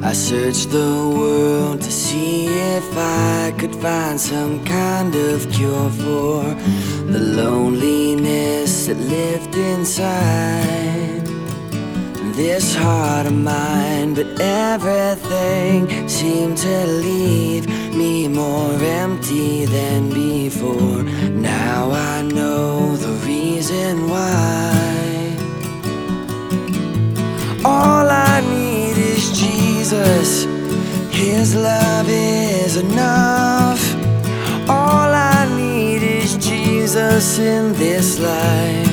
I searched the world to see if I could find some kind of cure for the loneliness that lived inside this heart of mine. But everything seemed to leave me more empty than before. Now I know the reason why. All I need is Jesus. His love is enough. All I need is Jesus in this life.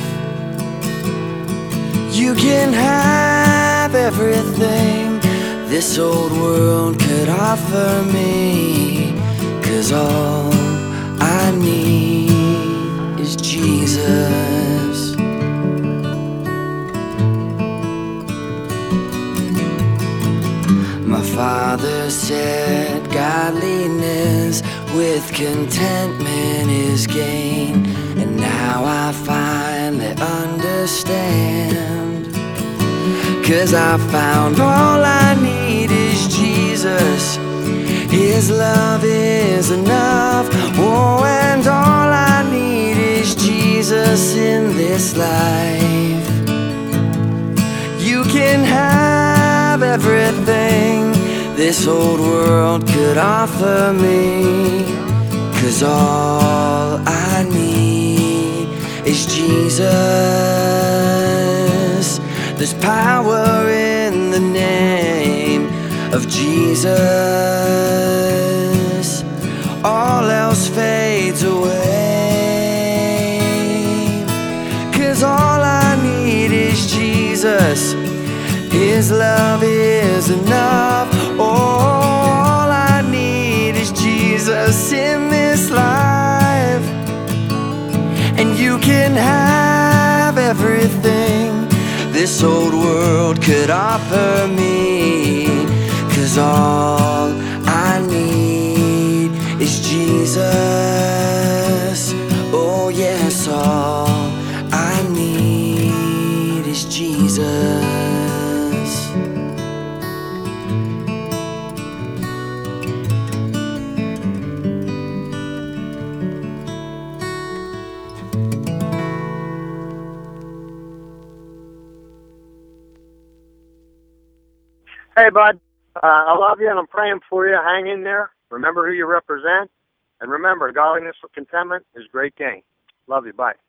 You can have everything this old world could offer me, 'cause all I need is Jesus. My father said godliness with contentment is gain, and now I finally understand. 'Cause I found all I need is Jesus. His love is enough. Oh, and all I need is Jesus in this life. You can have everything this old world could offer me, 'cause all I need is Jesus. There's power in the name of Jesus. All else fades away, 'cause all I need is Jesus. His love is enough. All I need is Jesus in this life. And you can have everything this old world could offer me, 'cause all I need is Jesus. Oh yes, all I need is Jesus. Hey, bud. I love you, and I'm praying for you. Hang in there. Remember who you represent. And remember, godliness with contentment is great gain. Love you. Bye.